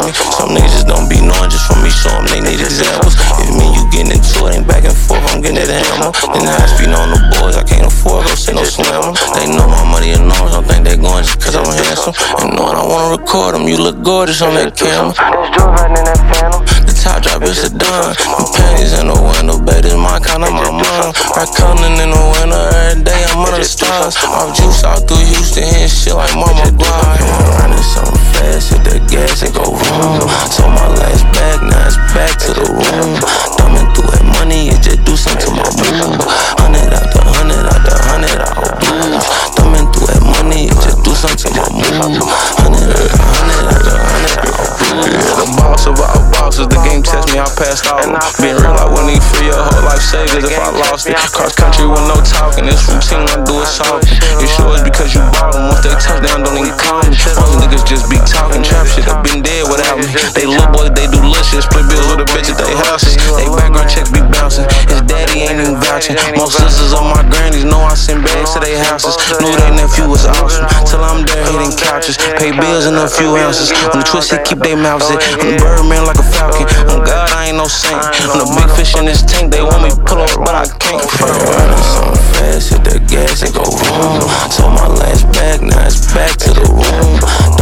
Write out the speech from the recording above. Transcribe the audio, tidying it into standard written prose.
me. Some niggas just don't be knowing just from me showing they need examples. If me and you getting into it, ain't back and forth, I'm getting that hammer. Then the high speed on the boys, I can't afford, go see no slammer. They know my money enormous, don't think they going just cause I'm handsome. And knowing I wanna record them, you look gorgeous on that camera. That's Joe riding in that phantom. The top drop is a dime. The panties in the window, baby, this my kind of my mom. Right coming in the winter, every day I'm under the stars. Off juice out through Houston, hitting shit like Mama Glide. Running something fast, hit that gas and go vroom. So my last bag, now it's back to the room. Thumbing through that money, it just do something to my mood. 100 out the 100 out the 100 out the blues. Thumbing through that money, it just do something to my mood. 100 out the 100 out the 100 out the blues. The boss of all bosses, the game test me, I passed out. Being real, I wouldn't need free your whole life savings if I lost it. Cross country with no talking, it's routine, I do it soft. You sure it's because you bought them, once they touch down, don't even call me. Most niggas just be talking, trap shit, I been dead without me. They little boys, they do little shit, split bills with a bitch at they houses. They background checks be bouncing, his daddy ain't even vouching. Most sisters on my grannies know I send bags to their houses. Knew their nephew was awesome, till I'm there hitting couches. Pay bills in a few ounces, on the twist he keep their mouths in. I'm the Birdman like a falcon, on God I ain't no saint. I'm the big fish in this tank, they want me to pull up but I can't. Running something fast, hit that gas and go vroom. So my last bag, now it's back to the room.